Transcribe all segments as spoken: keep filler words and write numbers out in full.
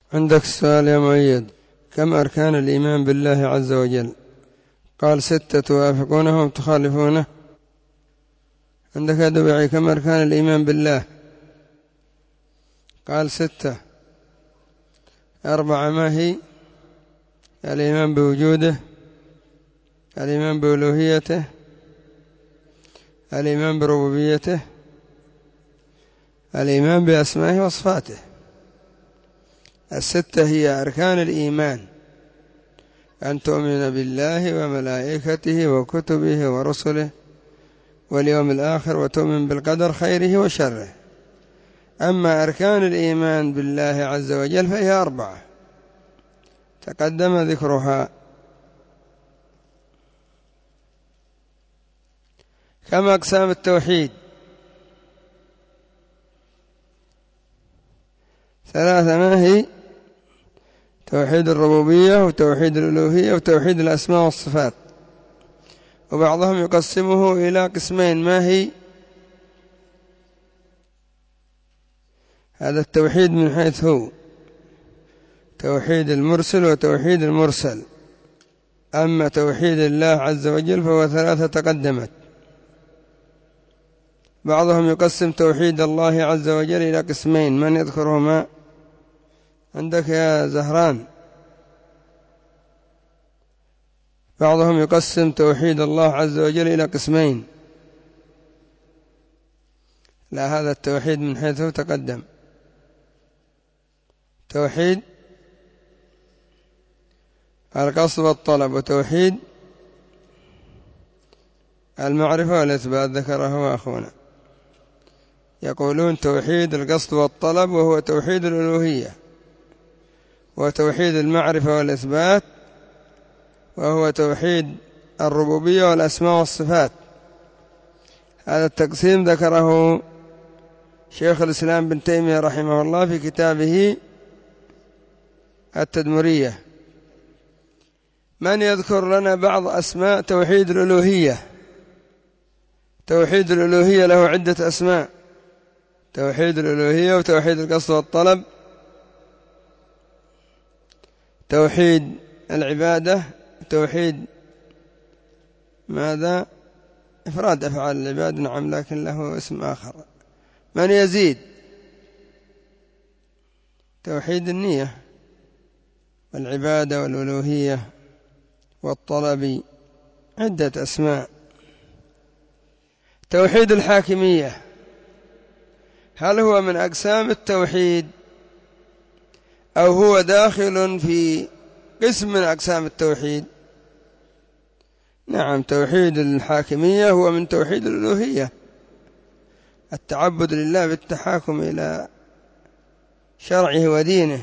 عندك السؤال يا مؤيد: كم أركان الإيمان بالله عز وجل؟ قال: ستة. توافقونه أم تخالفونه؟ عندك يا دبعي: كم أركان الإيمان بالله؟ قال: ستة. أربعة. ما هي؟ الإيمان بوجوده، الإيمان بألوهيته، الإيمان بربوبيته، الإيمان بأسمائه وصفاته. الستة هي أركان الإيمان: أن تؤمن بالله وملائكته وكتبه ورسله واليوم الآخر، وتؤمن بالقدر خيره وشره. أما أركان الإيمان بالله عز وجل فهي أربعة تقدم ذكرها. كم أقسام التوحيد؟ ثلاثة. ما هي؟ توحيد الربوبية، وتوحيد الألوهية، وتوحيد الأسماء والصفات. وبعضهم يقسمه إلى قسمين. ما هي؟ هذا التوحيد من حيث هو توحيد المرسل وتوحيد المرسل. أما توحيد الله عز وجل فهو ثلاثة تقدمت. بعضهم يقسم توحيد الله عز وجل إلى قسمين. من يذكرهما؟ عندك يا زهران. بعضهم يقسم توحيد الله عز وجل إلى قسمين. لا، هذا التوحيد من حيث هو تقدم: توحيد القصد والطلب، وتوحيد المعرفة والإثبات، ذكره أخونا. يقولون توحيد القصد والطلب وهو توحيد الألوهية، وتوحيد المعرفة والإثبات وهو توحيد الربوبية والأسماء والصفات. هذا التقسيم ذكره شيخ الإسلام بن تيمية رحمه الله في كتابه التدمرية. من يذكر لنا بعض أسماء توحيد الألوهية؟ توحيد الألوهية له عدة أسماء: توحيد الألوهية، وتوحيد القصد والطلب، توحيد العبادة، توحيد ماذا؟ إفراد أفعال العباد. نعم، لكن له اسم آخر. من يزيد؟ توحيد النية والعبادة والألوهية والطلب، عدة أسماء. توحيد الحاكمية، هل هو من أقسام التوحيد أو هو داخل في قسم من أقسام التوحيد؟ نعم، توحيد الحاكمية هو من توحيد الألوهية، التعبد لله بالتحاكم إلى شرعه ودينه.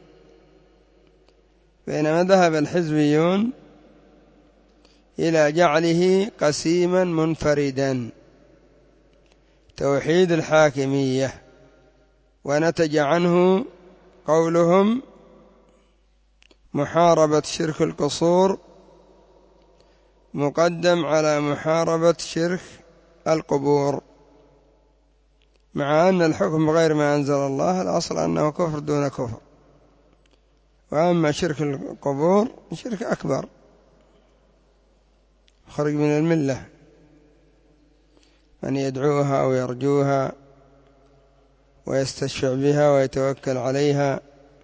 بينما ذهب الحزبيون إلى جعله قسيما منفردا، توحيد الحاكمية، ونتج عنه قولهم: محاربة شرك القصور مقدم على محاربة شرك القبور، مع أن الحكم غير ما أنزل الله، الأصل أنه كفر دون كفر. وأما شرك القبور شرك أكبر، خرج من الملة. من يدعوها أو يرجوها ويستشفع بها ويتوكل عليها